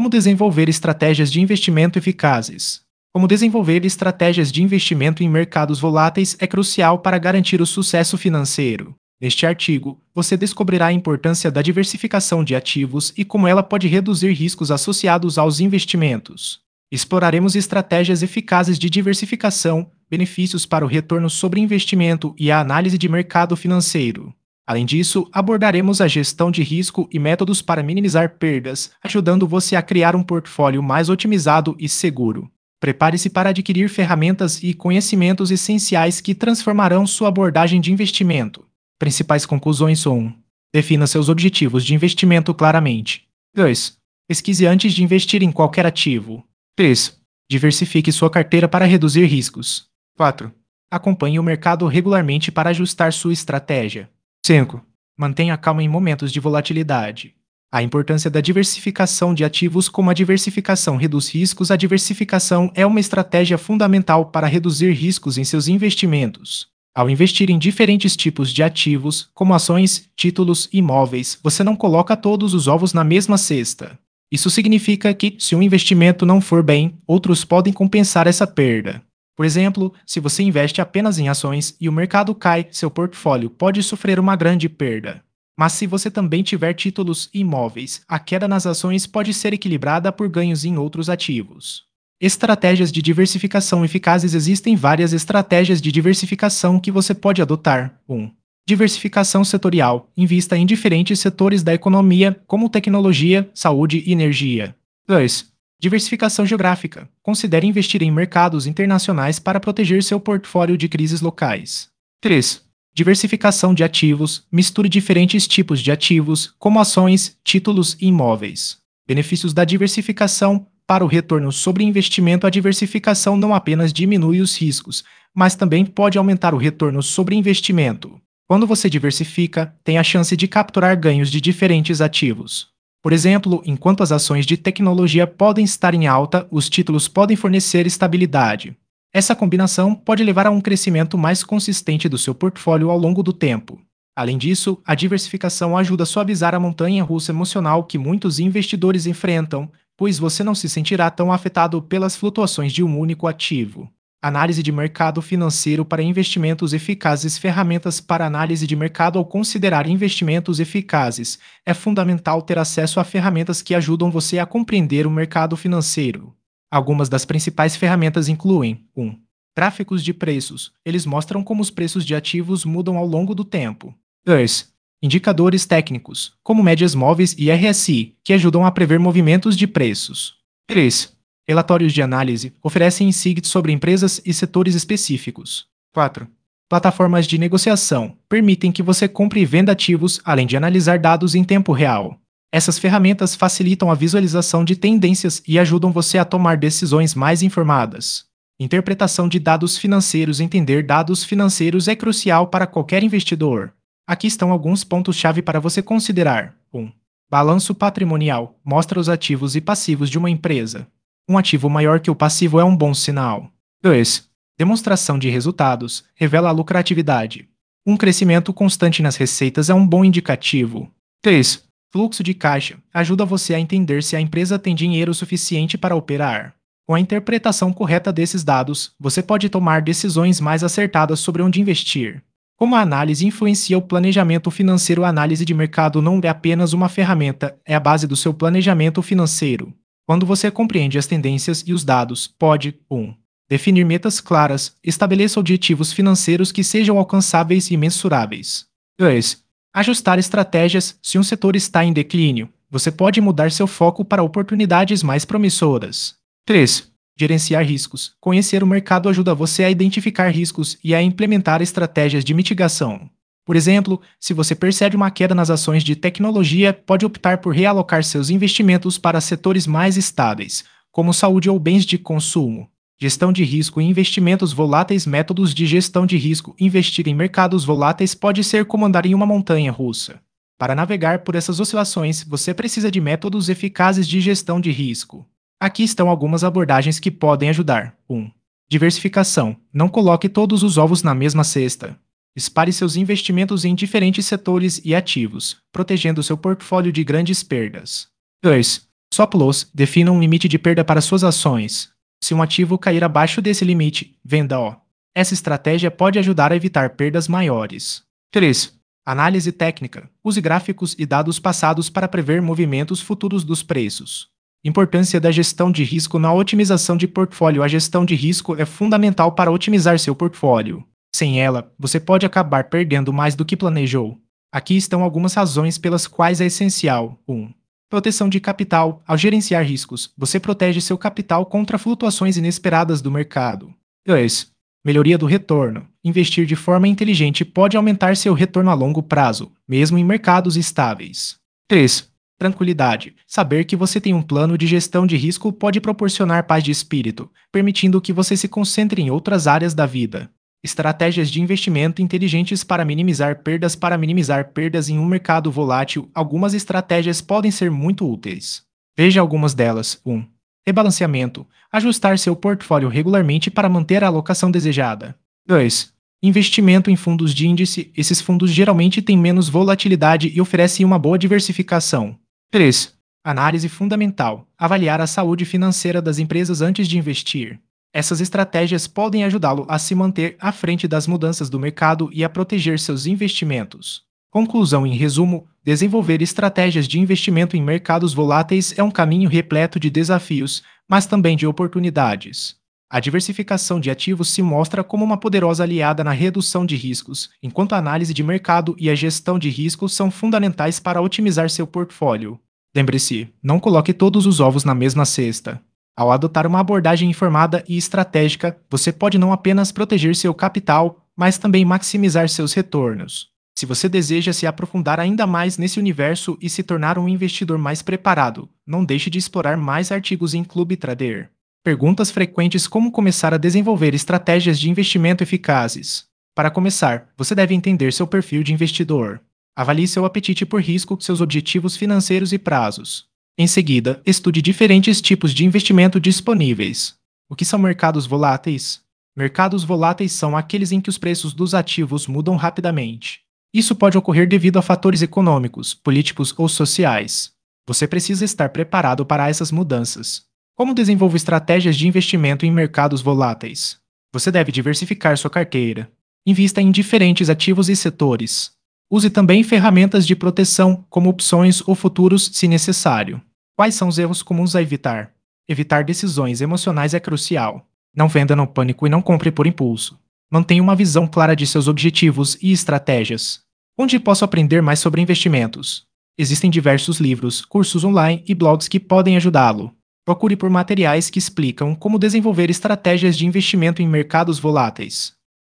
Como desenvolver estratégias de investimento eficazes? Como desenvolver estratégias de investimento em mercados voláteis é crucial para garantir o sucesso financeiro. Neste artigo, você descobrirá a importância da diversificação de ativos e como ela pode reduzir riscos associados aos investimentos. Exploraremos estratégias eficazes de diversificação, benefícios para o retorno sobre investimento e a análise de mercado financeiro. Além disso, abordaremos a gestão de risco e métodos para minimizar perdas, ajudando você a criar um portfólio mais otimizado e seguro. Prepare-se para adquirir ferramentas e conhecimentos essenciais que transformarão sua abordagem de investimento. Principais conclusões: 1. Defina seus objetivos de investimento claramente. 2. Pesquise antes de investir em qualquer ativo. 3. Diversifique sua carteira para reduzir riscos. 4. Acompanhe o mercado regularmente para ajustar sua estratégia. 5. Mantenha calma em momentos de volatilidade. A importância da diversificação de ativos. Como a diversificação reduz riscos, a diversificação é uma estratégia fundamental para reduzir riscos em seus investimentos. Ao investir em diferentes tipos de ativos, como ações, títulos e imóveis, você não coloca todos os ovos na mesma cesta. Isso significa que, se um investimento não for bem, outros podem compensar essa perda. Por exemplo, se você investe apenas em ações e o mercado cai, seu portfólio pode sofrer uma grande perda. Mas se você também tiver títulos e imóveis, a queda nas ações pode ser equilibrada por ganhos em outros ativos. Estratégias de diversificação eficazes. Existem várias estratégias de diversificação que você pode adotar. 1. Diversificação setorial. Invista em diferentes setores da economia, como tecnologia, saúde e energia. 2. Diversificação geográfica. Considere investir em mercados internacionais para proteger seu portfólio de crises locais. 3. Diversificação de ativos. Misture diferentes tipos de ativos, como ações, títulos e imóveis. Benefícios da diversificação. Para o retorno sobre investimento, a diversificação não apenas diminui os riscos, mas também pode aumentar o retorno sobre investimento. Quando você diversifica, tem a chance de capturar ganhos de diferentes ativos. Por exemplo, enquanto as ações de tecnologia podem estar em alta, os títulos podem fornecer estabilidade. Essa combinação pode levar a um crescimento mais consistente do seu portfólio ao longo do tempo. Além disso, a diversificação ajuda a suavizar a montanha-russa emocional que muitos investidores enfrentam, pois você não se sentirá tão afetado pelas flutuações de um único ativo. Análise de mercado financeiro para investimentos eficazes. Ferramentas para análise de mercado. Ao considerar investimentos eficazes, é fundamental ter acesso a ferramentas que ajudam você a compreender o mercado financeiro. Algumas das principais ferramentas incluem: 1. Gráficos de preços. Eles mostram como os preços de ativos mudam ao longo do tempo. 2. Indicadores técnicos, como médias móveis e RSI, que ajudam a prever movimentos de preços. 3. Relatórios de análise oferecem insights sobre empresas e setores específicos. 4. Plataformas de negociação permitem que você compre e venda ativos, além de analisar dados em tempo real. Essas ferramentas facilitam a visualização de tendências e ajudam você a tomar decisões mais informadas. Interpretação de dados financeiros. Entender dados financeiros é crucial para qualquer investidor. Aqui estão alguns pontos-chave para você considerar. 1. Balanço patrimonial. Mostra os ativos e passivos de uma empresa. Um ativo maior que o passivo é um bom sinal. 2. Demonstração de resultados. Revela a lucratividade. Um crescimento constante nas receitas é um bom indicativo. 3. Fluxo de caixa. Ajuda você a entender se a empresa tem dinheiro suficiente para operar. Com a interpretação correta desses dados, você pode tomar decisões mais acertadas sobre onde investir. Como a análise influencia o planejamento financeiro? A análise de mercado não é apenas uma ferramenta, é a base do seu planejamento financeiro. Quando você compreende as tendências e os dados, pode: 1. Definir metas claras. Estabeleça objetivos financeiros que sejam alcançáveis e mensuráveis. 2. Ajustar estratégias. Se um setor está em declínio, você pode mudar seu foco para oportunidades mais promissoras. 3. Gerenciar riscos. Conhecer o mercado ajuda você a identificar riscos e a implementar estratégias de mitigação. Por exemplo, se você percebe uma queda nas ações de tecnologia, pode optar por realocar seus investimentos para setores mais estáveis, como saúde ou bens de consumo. Gestão de risco e investimentos voláteis. Métodos de gestão de risco. Investir em mercados voláteis pode ser como andar em uma montanha-russa. Para navegar por essas oscilações, você precisa de métodos eficazes de gestão de risco. Aqui estão algumas abordagens que podem ajudar. 1. Diversificação. Não coloque todos os ovos na mesma cesta. Espalhe seus investimentos em diferentes setores e ativos, protegendo seu portfólio de grandes perdas. 2. Stop Loss defina um limite de perda para suas ações. Se um ativo cair abaixo desse limite, venda-o. Essa estratégia pode ajudar a evitar perdas maiores. 3. Análise técnica. Use gráficos e dados passados para prever movimentos futuros dos preços. Importância da gestão de risco na otimização de portfólio. A gestão de risco é fundamental para otimizar seu portfólio. Sem ela, você pode acabar perdendo mais do que planejou. Aqui estão algumas razões pelas quais é essencial. 1. Proteção de capital. Ao gerenciar riscos, você protege seu capital contra flutuações inesperadas do mercado. 2. Melhoria do retorno. Investir de forma inteligente pode aumentar seu retorno a longo prazo, mesmo em mercados estáveis. 3. Tranquilidade. Saber que você tem um plano de gestão de risco pode proporcionar paz de espírito, permitindo que você se concentre em outras áreas da vida. Estratégias de investimento inteligentes para minimizar perdas. Para minimizar perdas em um mercado volátil, algumas estratégias podem ser muito úteis. Veja algumas delas. 1. Rebalanceamento. Ajustar seu portfólio regularmente para manter a alocação desejada. 2. Investimento em fundos de índice. Esses fundos geralmente têm menos volatilidade e oferecem uma boa diversificação. 3. Análise fundamental. Avaliar a saúde financeira das empresas antes de investir. Essas estratégias podem ajudá-lo a se manter à frente das mudanças do mercado e a proteger seus investimentos. Conclusão: em resumo, desenvolver estratégias de investimento em mercados voláteis é um caminho repleto de desafios, mas também de oportunidades. A diversificação de ativos se mostra como uma poderosa aliada na redução de riscos, enquanto a análise de mercado e a gestão de riscos são fundamentais para otimizar seu portfólio. Lembre-se, não coloque todos os ovos na mesma cesta. Ao adotar uma abordagem informada e estratégica, você pode não apenas proteger seu capital, mas também maximizar seus retornos. Se você deseja se aprofundar ainda mais nesse universo e se tornar um investidor mais preparado, não deixe de explorar mais artigos em Clube Trader. Perguntas frequentes: como começar a desenvolver estratégias de investimento eficazes? Para começar, você deve entender seu perfil de investidor. Avalie seu apetite por risco, seus objetivos financeiros e prazos. Em seguida, estude diferentes tipos de investimento disponíveis. O que são mercados voláteis? Mercados voláteis são aqueles em que os preços dos ativos mudam rapidamente. Isso pode ocorrer devido a fatores econômicos, políticos ou sociais. Você precisa estar preparado para essas mudanças. Como desenvolver estratégias de investimento em mercados voláteis? Você deve diversificar sua carteira. Invista em diferentes ativos e setores. Use também ferramentas de proteção, como opções ou futuros, se necessário. Quais são os erros comuns a evitar? Evitar decisões emocionais é crucial. Não venda no pânico e não compre por impulso. Mantenha uma visão clara de seus objetivos e estratégias. Onde posso aprender mais sobre investimentos? Existem diversos livros, cursos online e blogs que podem ajudá-lo. Procure por materiais que explicam como desenvolver estratégias de investimento em mercados voláteis.